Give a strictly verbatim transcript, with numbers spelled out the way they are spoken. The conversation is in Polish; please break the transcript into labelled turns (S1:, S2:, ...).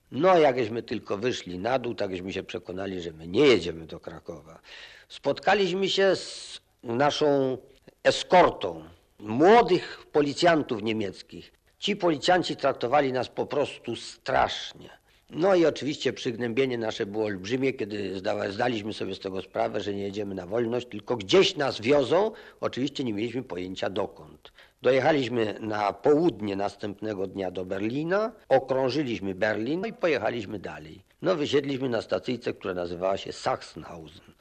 S1: No, jakśmy tylko wyszli na dół, takśmy się przekonali, że my nie jedziemy do Krakowa. Spotkaliśmy się z naszą eskortą młodych policjantów niemieckich. Ci policjanci traktowali nas po prostu strasznie. No i oczywiście przygnębienie nasze było olbrzymie, kiedy zdaliśmy sobie z tego sprawę, że nie jedziemy na wolność, tylko gdzieś nas wiozą. Oczywiście nie mieliśmy pojęcia dokąd. Dojechaliśmy na południe następnego dnia do Berlina, okrążyliśmy Berlin i pojechaliśmy dalej. No wysiedliśmy na stacyjce, która nazywała się Sachsenhausen.